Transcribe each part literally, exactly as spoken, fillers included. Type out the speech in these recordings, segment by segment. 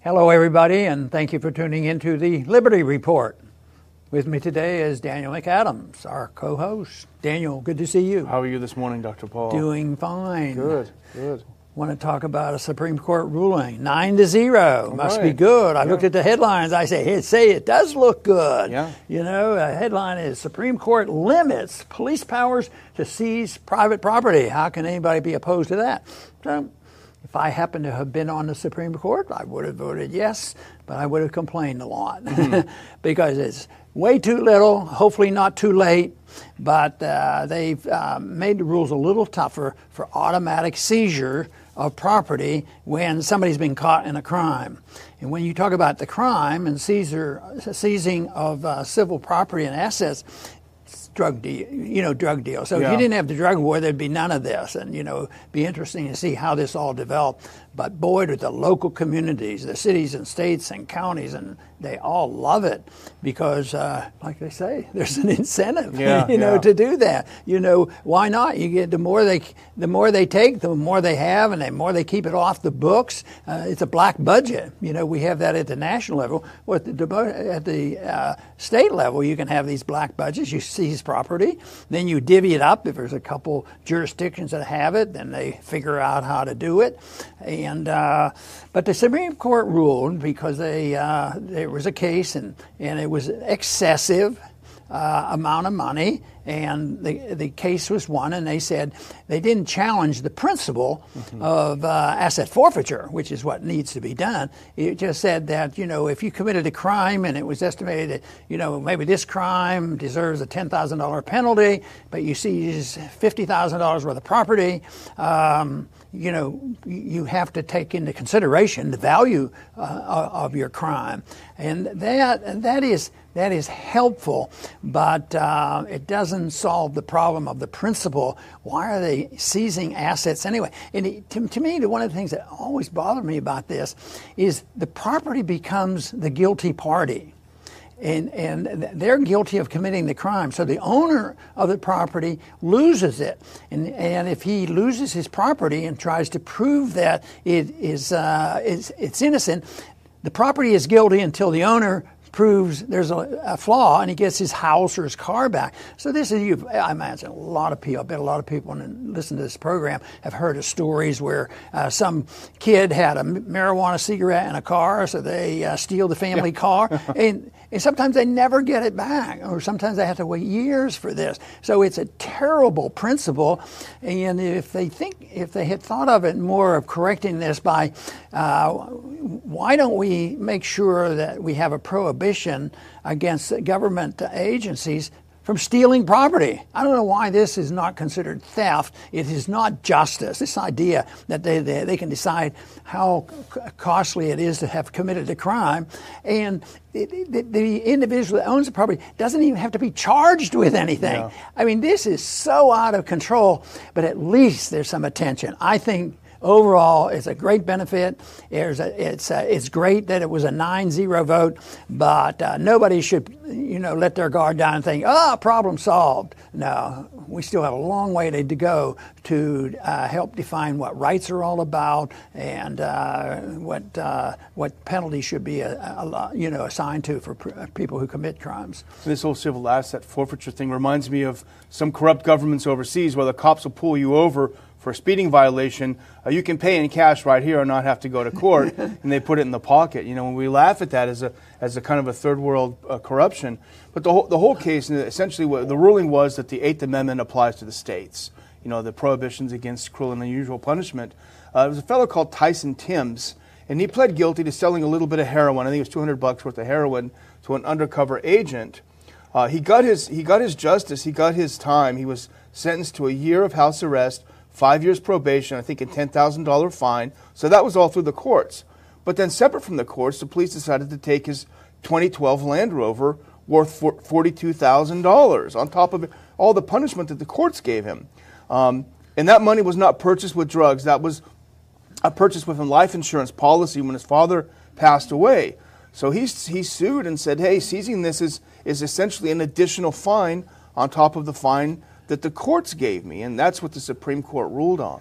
Hello, everybody, and thank you for tuning into the Liberty Report. With me today is Daniel McAdams, our co-host. Daniel, good to see you. How are you this morning, Doctor Paul? Doing fine. Good, good. Want to talk about a Supreme Court ruling, nine to zero. All Must right. be good. I Yeah. looked at the headlines. I say, hey, say it does look good. Yeah. You know, a headline is Supreme Court limits police powers to seize private property. How can anybody be opposed to that? So, if I happened to have been on the Supreme Court, I would have voted yes, but I would have complained a lot mm-hmm. because it's way too little, hopefully not too late, but uh, they've uh, made the rules a little tougher for automatic seizure of property when somebody's been caught in a crime. And when you talk about the crime and seizure, seizing of uh, civil property and assets, drug deal, you know, drug deal. So yeah. if you didn't have the drug war, there'd be none of this. And, you know, be interesting to see how this all developed. But boy, do the local communities, the cities and states and counties, and they all love it because, uh, like they say, there's an incentive, yeah, you know, yeah. to do that. You know, why not? You get the more they, the more they take, the more they have, and the more they keep it off the books. Uh, it's a black budget. You know, we have that at the national level. Well, at the, at the uh, state level, you can have these black budgets. You seize property, then you divvy it up. If there's a couple jurisdictions that have it, then they figure out how to do it. And uh, but the Supreme Court ruled because they uh, there was a case and and it was excessive uh, amount of money, and the the case was won, and they said they didn't challenge the principle mm-hmm. of uh, asset forfeiture, which is what needs to be done. It just said that, you know, if you committed a crime and it was estimated that, you know, maybe this crime deserves a ten thousand dollars penalty, but you seize fifty thousand dollars worth of property, um, you know, you have to take into consideration the value uh, of your crime. And that and that is that is helpful, but uh, it doesn't solve the problem of the principle. Why are they seizing assets anyway? And it, to, to me, one of the things that always bothered me about this is the property becomes the guilty party. And, and they're guilty of committing the crime. So the owner of the property loses it. And, and if he loses his property and tries to prove that it is uh, it's, it's innocent, the property is guilty until the owner proves there's a, a flaw and he gets his house or his car back. So this is, you've, I imagine a lot of people, I bet a lot of people when listen to this program have heard of stories where uh, some kid had a marijuana cigarette in a car, so they uh, steal the family yeah. car, and, and sometimes they never get it back, or sometimes they have to wait years for this. So it's a terrible principle, and if they think, if they had thought of it more of correcting this by, uh, why don't we make sure that we have a prohibition against government agencies from stealing property? I don't know why this is not considered theft. It is not justice. This idea that they, they, they can decide how costly it is to have committed a crime, and it, it, the individual that owns the property doesn't even have to be charged with anything. Yeah. I mean, this is so out of control, but at least there's some attention. I think overall, it's a great benefit. There's a, it's a, it's great that it was a nine zero vote, but uh, nobody should, you know, let their guard down and think, oh, problem solved. No, we still have a long way to, to go to uh, help define what rights are all about and uh, what uh, what penalties should be, a, a, you know, assigned to for pr- people who commit crimes. This whole civil asset forfeiture thing reminds me of some corrupt governments overseas where the cops will pull you over for a speeding violation. Uh, you can pay in cash right here and not have to go to court, and they put it in the pocket. You know, when we laugh at that as a as a kind of a third world uh, corruption, but the whole the whole case, essentially, what the ruling was that the Eighth Amendment applies to the states. You know, the prohibitions against cruel and unusual punishment. Uh, there was a fellow called Tyson Timms, and he pled guilty to selling a little bit of heroin. I think it was two hundred bucks worth of heroin to an undercover agent. Uh, he got his he got his justice. He got his time. He was sentenced to a year of house arrest, five years probation, I think a ten thousand dollars fine. So that was all through the courts. But then separate from the courts, the police decided to take his twenty twelve Land Rover worth forty-two thousand dollars on top of all the punishment that the courts gave him. Um, and that money was not purchased with drugs. That was a purchase with a life insurance policy when his father passed away. So he, he sued and said, hey, seizing this is, is essentially an additional fine on top of the fine that the courts gave me, and that's what the Supreme Court ruled on.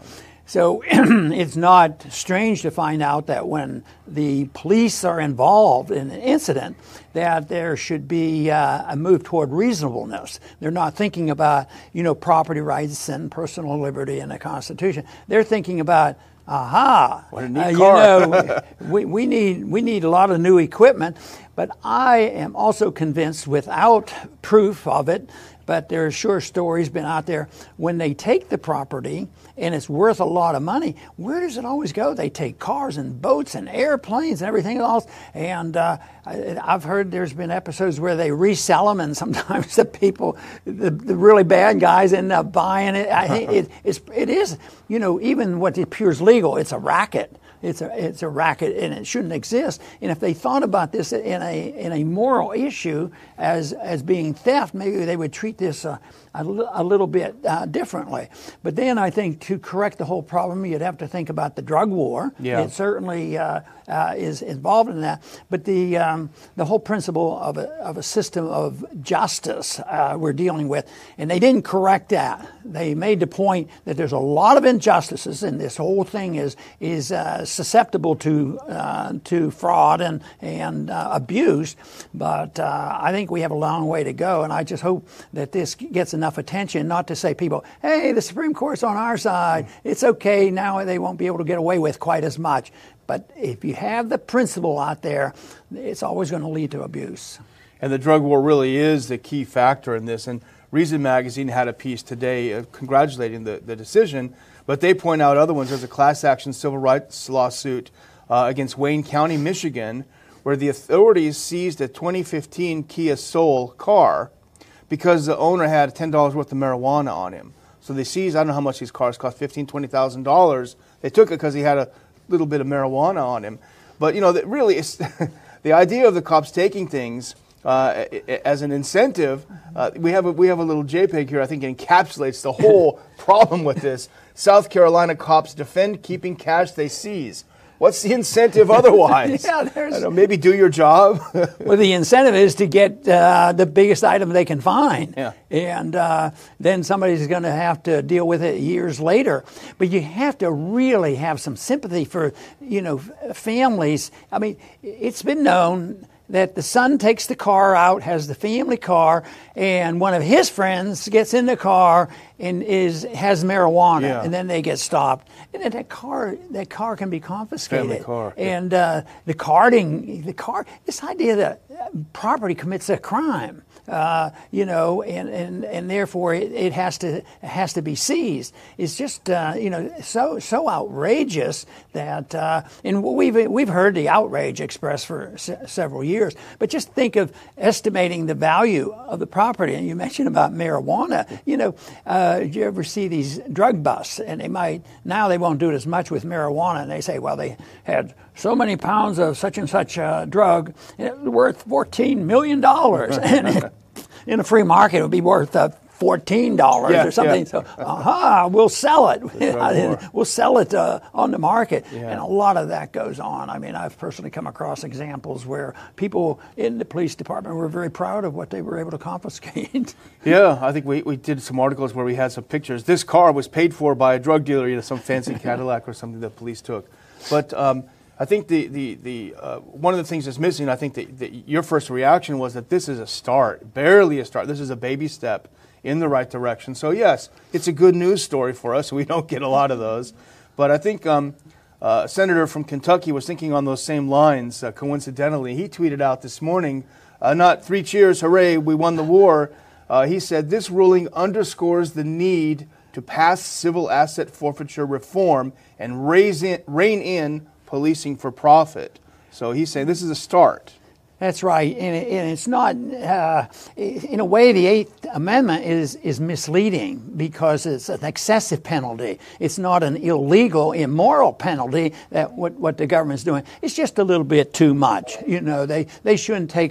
So it's not strange to find out that when the police are involved in an incident, that there should be uh, a move toward reasonableness. They're not thinking about, you know, property rights and personal liberty and the Constitution. They're thinking about, aha, what a neat uh, you car. know, we, we need we need a lot of new equipment. But I am also convinced, without proof of it, but there are sure stories been out there, when they take the property and it's worth a lot of money, where does it always go? They take cars and boats and airplanes and everything else. And uh, I, I've heard there's been episodes where they resell them, and sometimes the people, the, the really bad guys, end up buying it. I think it, it's, it is, you know, even what appears legal, it's a racket. It's a it's a racket, and it shouldn't exist. And if they thought about this in a in a moral issue as as being theft, maybe they would treat this uh, a, a little bit uh, differently. But then I think to correct the whole problem, you'd have to think about the drug war. Yeah. It certainly uh, uh, is involved in that. But the um, the whole principle of a of a system of justice uh, we're dealing with, and they didn't correct that. They made the point that there's a lot of injustices, and this whole thing is is uh, susceptible to uh, to fraud and and uh, abuse. But uh, I think we have a long way to go, and I just hope that this gets enough attention, not to say people, hey, the Supreme Court's on our side, it's okay, now they won't be able to get away with quite as much. But if you have the principle out there, it's always going to lead to abuse. And the drug war really is the key factor in this. And Reason Magazine had a piece today uh, congratulating the, the decision, but they point out other ones. There's a class action civil rights lawsuit uh, against Wayne County, Michigan, where the authorities seized a twenty fifteen Kia Soul car because the owner had ten dollars worth of marijuana on him. So they seized, I don't know how much these cars cost, fifteen thousand dollars, twenty thousand dollars. They took it because he had a little bit of marijuana on him. But, you know, that really, it's the idea of the cops taking things uh, as an incentive. Uh, we have a, we have a little JPEG here, I think encapsulates the whole problem with this. South Carolina cops defend keeping cash they seize. What's the incentive otherwise? yeah, there's, I don't know, maybe do your job. Well, the incentive is to get uh, the biggest item they can find. Yeah. And uh, then somebody's going to have to deal with it years later. But you have to really have some sympathy for, you know, families. I mean, it's been known that the son takes the car out, has the family car, and one of his friends gets in the car and is has marijuana, yeah. and then they get stopped, and then that car that car can be confiscated. Family car, and uh, the carding, the car, this idea that property commits a crime. Uh, you know, and, and, and therefore it, it has to it has to be seized. It's just uh, you know so so outrageous that uh, and we've we've heard the outrage expressed for se- several years. But just think of estimating the value of the property. And you mentioned about marijuana. You know, uh, do you ever see these drug busts? And they might now they won't do it as much with marijuana. And they say, well, they had so many pounds of such and such uh, drug, and it was worth fourteen million dollars. And it, in a free market, it would be worth uh, fourteen dollars yeah, or something. Yeah. So, aha, we'll sell it. Right we'll sell it uh, on the market. Yeah. And a lot of that goes on. I mean, I've personally come across examples where people in the police department were very proud of what they were able to confiscate. Yeah, I think we, we did some articles where we had some pictures. This car was paid for by a drug dealer, you know, some fancy Cadillac or something that police took. But um, I think the the, the uh, one of the things that's missing, I think that, that your first reaction was that this is a start, barely a start. This is a baby step in the right direction. So yes, it's a good news story for us. We don't get a lot of those. But I think um, uh, a senator from Kentucky was thinking on those same lines, uh, coincidentally. He tweeted out this morning, uh, not three cheers, hooray, we won the war. Uh, he said, this ruling underscores the need to pass civil asset forfeiture reform and raise in, rein in policing for profit. So he's saying this is a start. That's right, and, it, and it's not. Uh, in a way, the Eighth Amendment is is misleading because it's an excessive penalty. It's not an illegal, immoral penalty that what what the government's doing. It's just a little bit too much. You know, they they shouldn't take it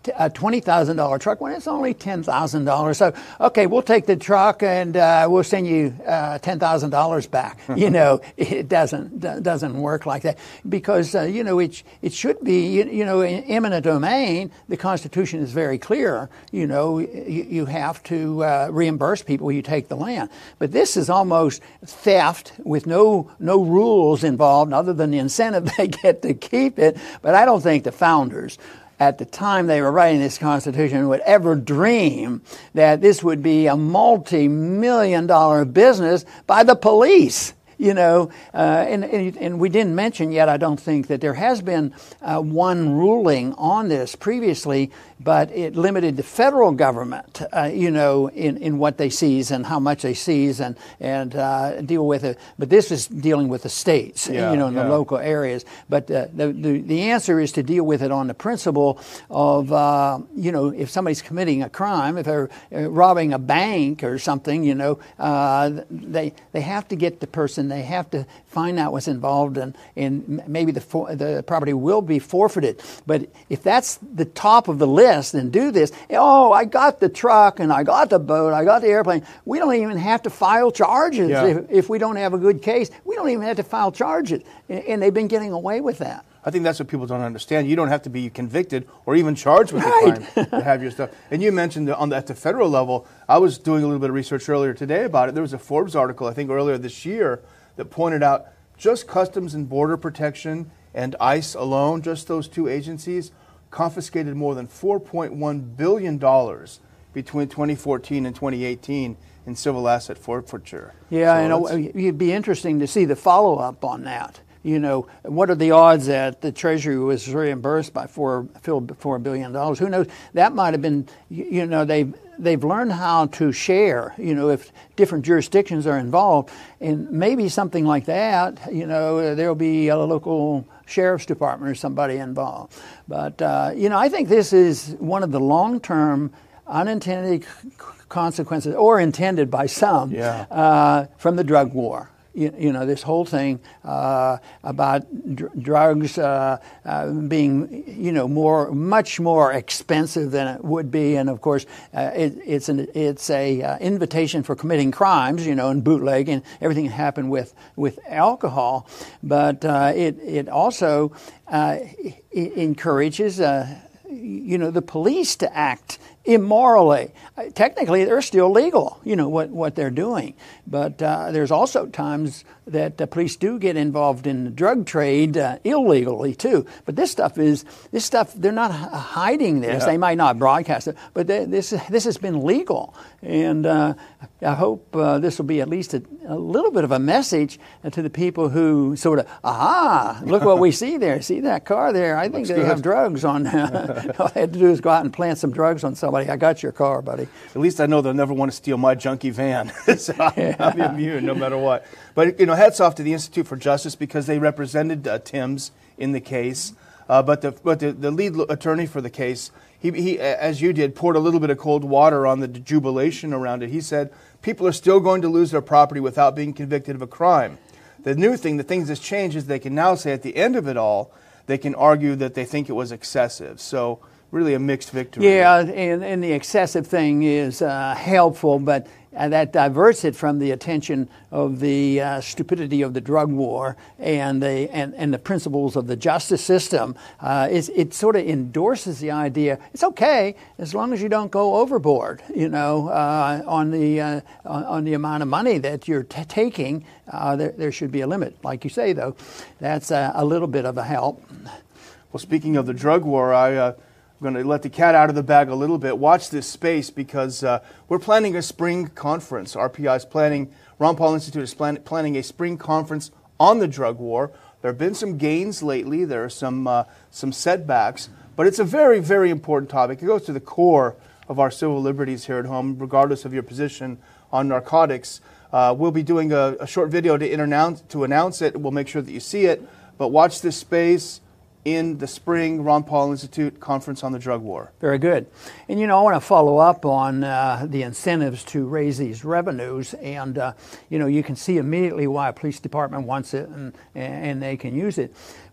a twenty thousand dollars truck when it's only ten thousand dollars. So, okay, we'll take the truck and uh, we'll send you uh, ten thousand dollars back. You know, it doesn't doesn't work like that because, uh, you know, it, it should be, you, you know, in eminent domain, the Constitution is very clear. You know, you, you have to uh, reimburse people when you take the land. But this is almost theft with no no rules involved other than the incentive they get to keep it. But I don't think the founders at the time they were writing this Constitution would ever dream that this would be a multi-million dollar business by the police. You know, uh, and, and and we didn't mention yet, I don't think, that there has been uh, one ruling on this previously, but it limited the federal government, uh, you know, in, in what they seize and how much they seize and, and uh, deal with it. But this is dealing with the states, yeah, you know, in yeah. the local areas. But uh, the, the the answer is to deal with it on the principle of, uh, you know, if somebody's committing a crime, if they're uh, robbing a bank or something, you know, uh, they they have to get the person. They have to find out what's involved, and, and maybe the for, the property will be forfeited. But if that's the top of the list, then do this. Oh, I got the truck, and I got the boat, I got the airplane. We don't even have to file charges yeah. if, if we don't have a good case. We don't even have to file charges, and, and they've been getting away with that. I think that's what people don't understand. You don't have to be convicted or even charged with right. a crime to have your stuff. And you mentioned on the, at the federal level, I was doing a little bit of research earlier today about it. There was a Forbes article, I think earlier this year, that pointed out just Customs and Border Protection and ICE alone, just those two agencies, confiscated more than four point one billion dollars between twenty fourteen and twenty eighteen in civil asset forfeiture. Yeah, so and it'd be interesting to see the follow-up on that. You know, what are the odds that the Treasury was reimbursed by four, four billion dollars? Who knows? That might have been, you know, they've, they've learned how to share, you know, if different jurisdictions are involved. And maybe something like that, you know, there'll be a local sheriff's department or somebody involved. But, uh, you know, I think this is one of the long-term unintended consequences, or intended by some, yeah. uh, from the drug war. You, you know, this whole thing uh, about dr- drugs uh, uh, being, you know, more, much more expensive than it would be, and of course, uh, it, it's an it's a uh, invitation for committing crimes, you know, and bootleg and everything that happened with with alcohol, but uh, it it also uh, it encourages, uh, you know, the police to act immorally. Uh, technically, they're still legal, you know, what, what they're doing. But uh, there's also times that the police do get involved in the drug trade uh, illegally, too. But this stuff is, this stuff, they're not h- hiding this. Yeah. They might not broadcast it, but they, this this has been legal. And uh, I hope uh, this will be at least a, a little bit of a message to the people who sort of, aha, look what we see there. See that car there? I think Looks they good. have drugs on. All they had to do is go out and plant some drugs on somebody. I got your car, buddy. At least I know they'll never want to steal my junky van. So I'll, yeah. I'll be immune no matter what. But, you know, hats off to the Institute for Justice because they represented uh, Timms in the case. Uh, but the but the, the lead attorney for the case, he, he, as you did, poured a little bit of cold water on the jubilation around it. He said, people are still going to lose their property without being convicted of a crime. The new thing, the things that's changed is they can now say at the end of it all, they can argue that they think it was excessive. So really a mixed victory. Yeah, and, and the excessive thing is uh, helpful, but uh, that diverts it from the attention of the uh, stupidity of the drug war and the and, and the principles of the justice system. Uh, it, it sort of endorses the idea it's okay as long as you don't go overboard, you know, uh, on the uh, on, on the amount of money that you're t- taking. Uh, there, there should be a limit, like you say, though. That's uh, a little bit of a help. Well, speaking of the drug war, I. Uh, I'm going to let the cat out of the bag a little bit. Watch this space because uh, we're planning a spring conference. R P I is planning, Ron Paul Institute is plan- planning a spring conference on the drug war. There have been some gains lately. There are some uh, some setbacks, but it's a very, very important topic. It goes to the core of our civil liberties here at home, regardless of your position on narcotics. Uh, we'll be doing a, a short video to, announce, to announce it. We'll make sure that you see it, but watch this space in the spring Ron Paul Institute conference on the drug war. Very good. And, you know, I want to follow up on uh, the incentives to raise these revenues. And, uh, you know, you can see immediately why a police department wants it and, and they can use it.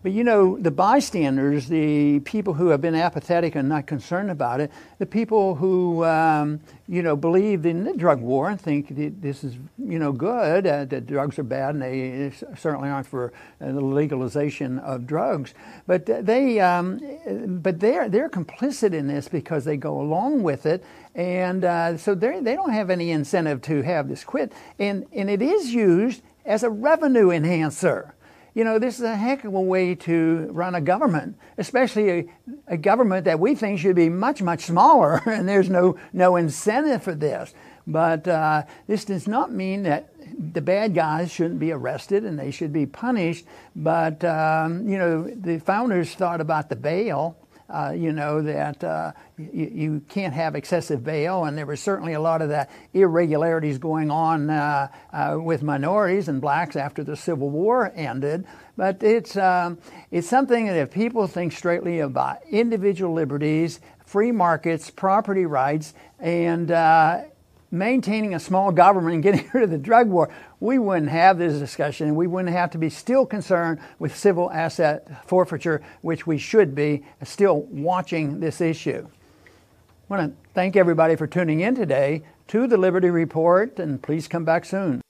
But you know, the bystanders, the people who have been apathetic and not concerned about it, the people who um, you know believe in the drug war and think that this is you know good, uh, that drugs are bad, and they certainly aren't for uh, the legalization of drugs. But they, um, but they're they're complicit in this because they go along with it, and uh, so they they don't have any incentive to have this quit, and and it is used as a revenue enhancer. You know, this is a heck of a way to run a government, especially a, a government that we think should be much, much smaller, and there's no, no incentive for this. But uh, this does not mean that the bad guys shouldn't be arrested and they should be punished. But, um, you know, the founders thought about the bail. Uh, you know, that uh, you, you can't have excessive bail, and there was certainly a lot of that irregularities going on uh, uh, with minorities and blacks after the Civil War ended. But it's, um, it's something that if people think straightly about individual liberties, free markets, property rights, and uh, maintaining a small government and getting rid of the drug war, we wouldn't have this discussion, and we wouldn't have to be still concerned with civil asset forfeiture, which we should be still watching this issue. I want to thank everybody for tuning in today to the Liberty Report, and please come back soon.